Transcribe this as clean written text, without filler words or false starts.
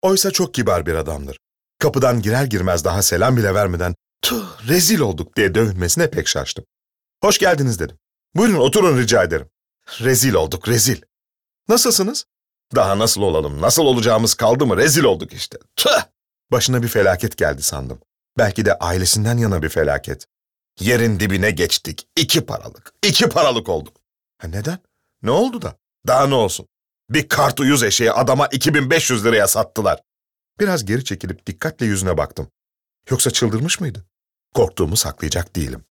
Oysa çok kibar bir adamdır. Kapıdan girer girmez daha selam bile vermeden "Tüh, rezil olduk" diye dövünmesine pek şaştım. "Hoş geldiniz" dedim. "Buyurun oturun rica ederim." "Rezil olduk, rezil." "Nasılsınız?" "Daha nasıl olalım, nasıl olacağımız kaldı mı? Rezil olduk işte. Tüh!" Başına bir felaket geldi sandım. Belki de ailesinden yana bir felaket. Yerin dibine geçtik. 2 paralık olduk. Neden? Ne oldu da? Daha ne olsun? Bir kart uyuz eşeği adama 2500 liraya sattılar. Biraz geri çekilip dikkatle yüzüne baktım. Yoksa çıldırmış mıydı? Korktuğumu saklayacak değilim.